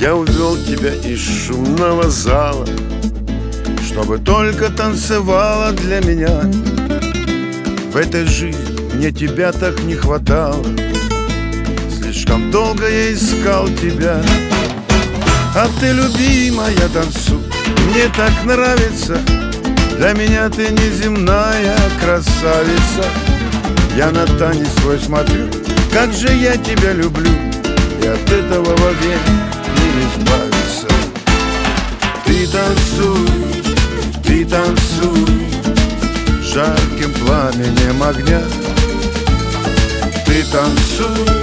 Я увел тебя из шумного зала, чтобы только танцевала для меня. В этой жизни мне тебя так не хватало. Слишком долго я искал тебя. А ты, любимая, танцуй, мне так нравится. Для меня ты неземная красавица. Я на танец твой смотрю, как же я тебя люблю, и от этого вовек не избавиться. Ты танцуй, жарким пламенем огня. Ты танцуй,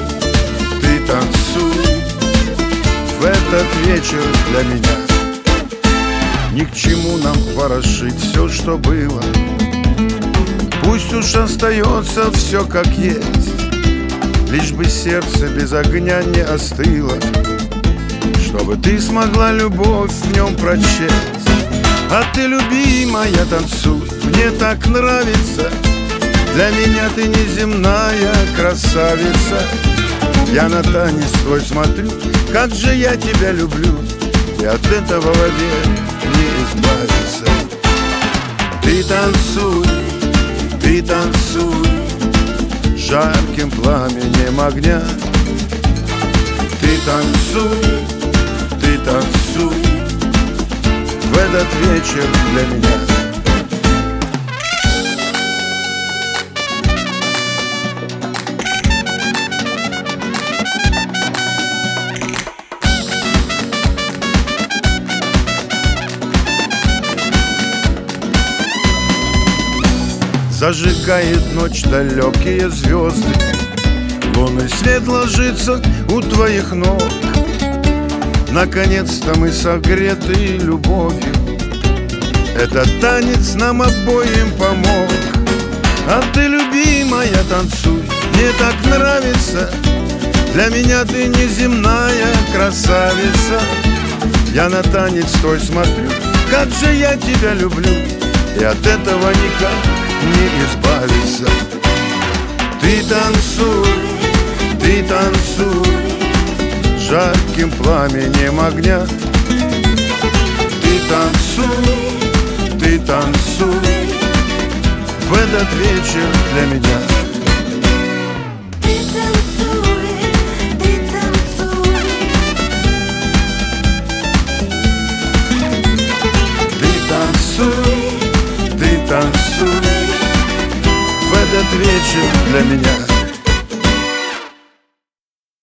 в этот вечер для меня. Ни к чему нам ворошить все, что было. Пусть уж остается все как есть, лишь бы сердце без огня не остыло, чтобы ты смогла любовь в нем прочесть. А ты, любимая, танцуй, мне так нравится. Для меня ты неземная красавица. Я на танец твой смотрю, как же я тебя люблю, и от этого вовек не избавиться. Ты танцуй, жарким пламенем огня. Ты танцуй, в этот вечер для меня. Зажигает ночь далекие звезды, лунный свет ложится у твоих ног. Наконец-то мы согреты любовью, этот танец нам обоим помог. А ты, любимая, танцуй, мне так нравится. Для меня ты неземная красавица. Я на танец твой смотрю, как же я тебя люблю, и от этого никак не избавиться. Ты танцуй, жарким пламенем огня. Ты танцуй, в этот вечер для меня. Ты танцуй, в этот вечер для меня.